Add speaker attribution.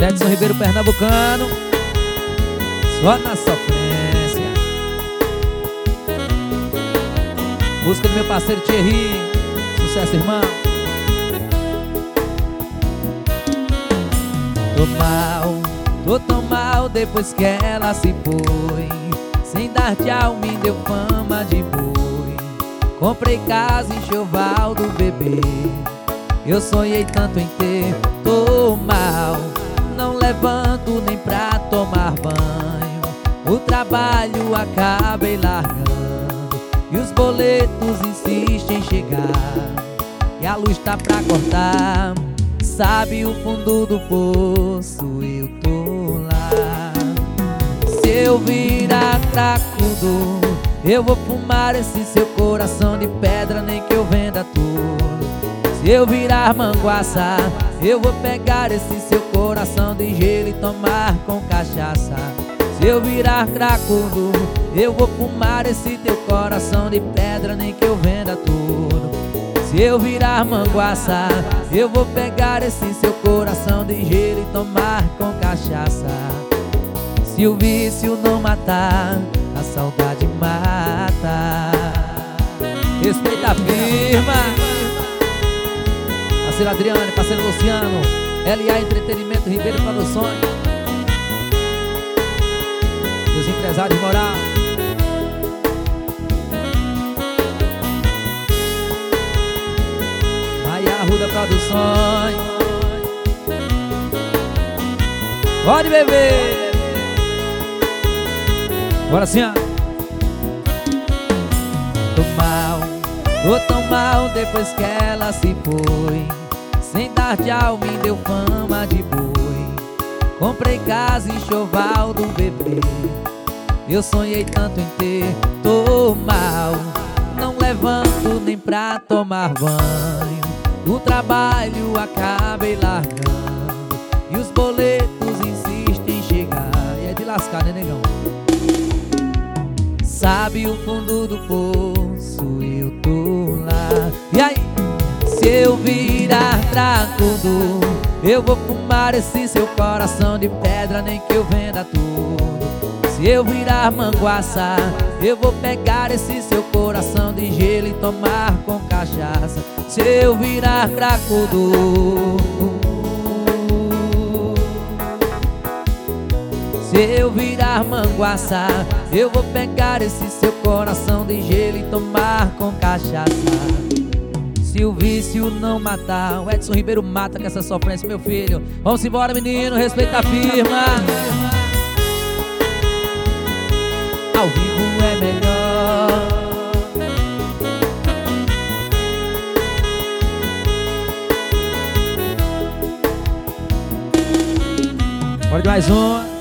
Speaker 1: Edson Ribeiro Pernambucano, só na sofrência. Música do meu parceiro Thierry, sucesso, irmão. Tô tão mal depois que ela se foi. Sem dar tchau me deu fama de boi. Comprei casa, enxoval do bebê. Eu sonhei tanto em ter, tô mal. Não levanto nem pra tomar banho. O trabalho acabei largando e os boletos insistem em chegar. E a luz tá pra cortar. Sabe o fundo do poço, eu tô lá. Se eu virar cracudo, eu vou fumar esse seu coração de pedra, nem que eu venda tudo. Se eu virar manguaça, eu vou pegar esse seu coração de gelo e tomar com cachaça. Se eu virar cracudo, eu vou fumar esse teu coração de pedra, nem que eu venda tudo. Se eu virar manguaça, eu vou pegar esse seu coração de gelo e tomar com cachaça. Se o vício não matar, a saudade mata. Respeita a firma. Parceiro Adriane, parceiro Luciano, LA Entretenimento, Ribeiro Produções, os empresários moral. Arruda Produções. Pode beber. Bora sim, ó. Tô tão mal depois que ela se foi. Sem dar tchau me deu fama de boi. Comprei casa e enxoval do bebê. Eu sonhei tanto em ter, tô mal. Não levanto nem pra tomar banho. O trabalho acabei largando e os boletos insistem em chegar. E é de lascar, né, negão? Sabe o fundo do poço, eu tô lá. E aí? Se eu virar cracudo, eu vou fumar esse seu coração de pedra, nem que eu venda tudo. Se eu virar manguaça, eu vou pegar esse seu coração de gelo e tomar com cachaça. Se eu virar cracudo, se eu virar manguaça, eu vou pegar esse seu coração de gelo e tomar com cachaça. Se o vício não matar, o Edson Ribeiro mata com essa sofrência, meu filho. Vamos embora, menino, respeita a firma. Ao vivo é melhor. Bora de mais uma.